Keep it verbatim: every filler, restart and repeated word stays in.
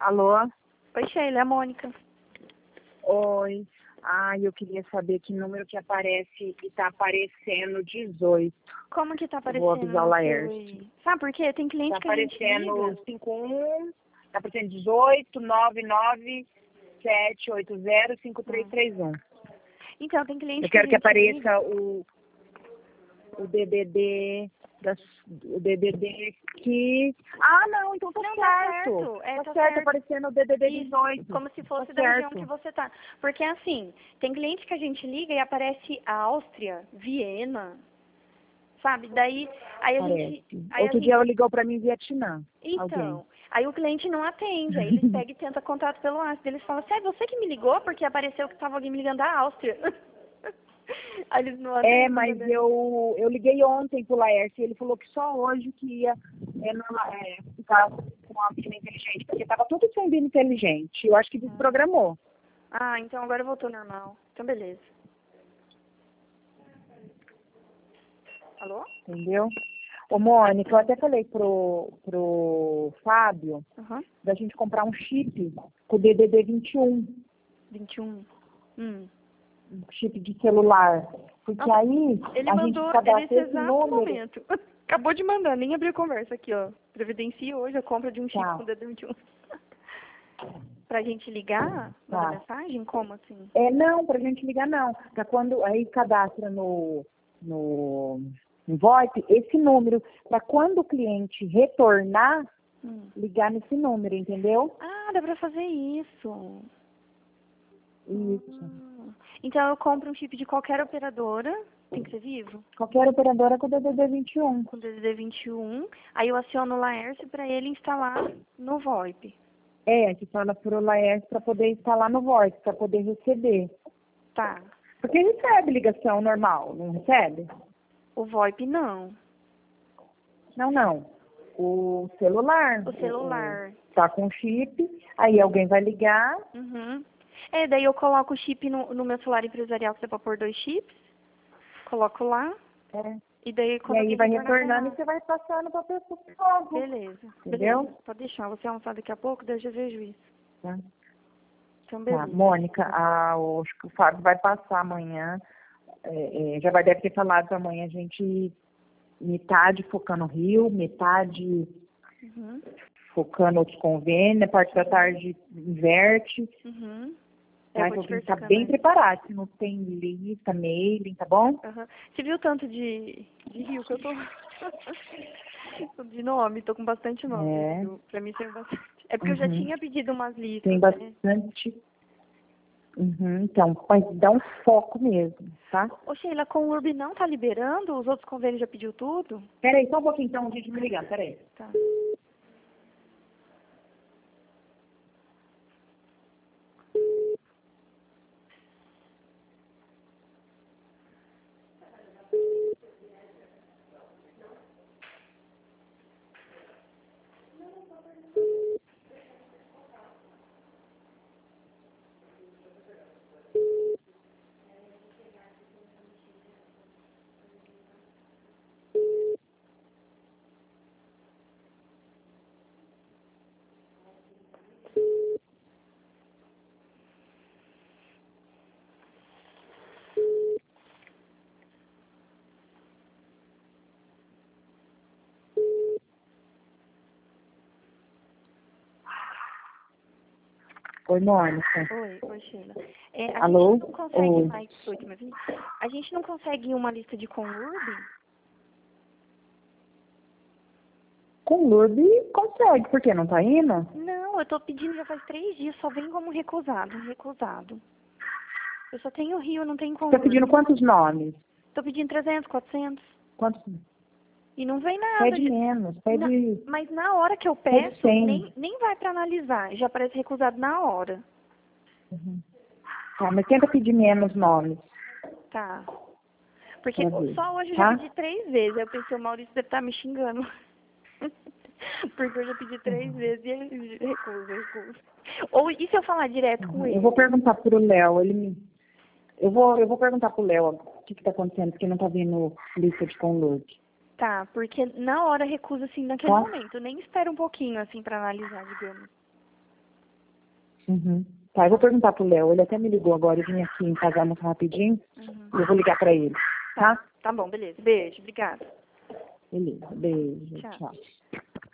Alô? Oi, Sheila, é a Mônica. Oi. Ah, eu queria saber que número que aparece e tá aparecendo dezoito. Como que tá aparecendo? Vou avisar o no seu Laércio. aí? Sabe por quê? Tem cliente Tá que a gente aparecendo liga. cinco um, tá aparecendo dezoito, nove nove, sete oito zero, cinco três três um. Então, tem cliente Eu que a quero que gente liga. apareça o, o D D D, das, o D D D que... Ah, não, então tá Não, certo. tá certo. É, tá, tá certo, certo. aparecendo o D D D Isso, dezoito. como se fosse Tá da região certo. que você tá. Porque assim, tem cliente que a gente liga e aparece Áustria, Viena, sabe? Daí, aí a Parece. gente... Aí a Outro gente dia ela ligou pra mim Vietnã. Alguém. Então, aí o cliente não atende, aí eles pegam e tentam contato pelo WhatsApp. Eles falam assim, é você que me ligou? Porque apareceu que estava alguém me ligando da Áustria. Aí eles não atendem. É, mas né? eu, eu liguei ontem pro Laércio e ele falou que só hoje que ia é, não, é, ficar com a vida inteligente, porque tava tudo sem vida inteligente. Eu acho que desprogramou. Ah, então agora voltou ao normal. Então, beleza. Alô? Entendeu? Ô, Mônica, eu até falei pro, pro Fábio Aham. da gente comprar um chip com o D D D vinte e um, vinte e um. Hum. um chip de celular. Porque Nossa, aí ele a mandou gente é cadastra nesse esse exato número. momento. Acabou de mandar, nem abriu conversa aqui, ó. Providencie hoje a compra de um chip Tá, com D D vinte e um. Pra gente ligar? Mandar tá. mensagem? Como assim? É, não, pra gente ligar não. Pra quando aí cadastra no, no, no VoIP esse número, para quando o cliente retornar, Hum. ligar nesse número, entendeu? Ah, dá pra fazer isso. Isso. Ah. Então eu compro um chip de qualquer operadora, tem que ser vivo, Qualquer operadora com D D D vinte e um. com D D D vinte e um, aí eu aciono o Laércio para ele instalar no VoIP. É, que fala pro Laércio para poder instalar no VoIP, para poder receber. Tá. Porque recebe ligação normal, não recebe? O VoIP não. Não, não. O celular. O celular. O, tá com chip, aí alguém vai ligar. Uhum. É, daí eu coloco o chip no, no meu celular empresarial, que dá pra pôr dois chips. Coloco lá. É. E daí E quando aí alguém vai retornar com retornando e uma... você vai passando para a pessoa logo. Beleza. Entendeu? Beleza. Pode deixar. Você almoçar daqui a pouco, daí eu já vejo isso. Tá. Então, Tá. beleza. Mônica, a, o, acho que o Fábio vai passar amanhã. É, é, já vai deve ter falado que amanhã a gente metade focando no Rio, metade Uhum. focando outros convênios, a parte da tarde inverte. Uhum. Tá? Eu vou Então tem que estar diversificando bem aí. preparado. Se não tem lista, mailing, tá bom? Uhum. Você viu o tanto de, de rio que eu tô? De nome, tô com bastante nome. É. Viu? Pra mim saiu bastante. É porque eu já Uhum. tinha pedido umas Tem listas, né? bastante. Uhum. Então, mas dá um foco mesmo, tá? Ô Sheila, com o Urb não tá liberando? Os outros convênios já pediu tudo? Peraí, só um pouquinho então, gente me ligando, peraí. Tá. Oi, Mônica. Oi, oi Sheila. É, a Alô? gente não consegue Oi. mais. Oi, tu me ouviu? A gente não consegue uma lista de Conurb? Com o Lurb consegue, por quê? Não tá indo? Não, eu tô pedindo já faz três dias, só vem como recusado, recusado. Eu só tenho Rio, não tenho Tá Conurb. pedindo quantos nomes? Tô pedindo trezentos, quatrocentos. Quantos? E não vem nada. Pede de- menos, na- pede, Mas na hora que eu pede peço, cem. nem, nem vai pra analisar. Já aparece recusado na hora. Uhum. Tá, mas tenta pedir menos nomes. Tá. Porque Pra ver, só hoje eu já tá? pedi três vezes. Aí eu pensei, o Maurício deve estar me xingando. Porque eu já pedi três vezes e ele recusa, recusa. Ou e se eu falar direto com Uhum. ele? Eu vou perguntar pro Léo, ele me... Eu vou, eu vou perguntar pro Léo o que que tá acontecendo, porque não tá vindo lista de conlude. Tá, porque na hora recusa, assim, naquele Tá? momento. Eu nem espero um pouquinho, assim, pra analisar, digamos. Uhum. Tá, eu vou perguntar pro Léo. Ele até me ligou agora. Eu vim aqui em casa almoçar rapidinho. Uhum. Eu vou ligar pra ele. Tá? Tá bom, beleza. Beijo, obrigada. Beleza. Beijo. Tchau. Tchau.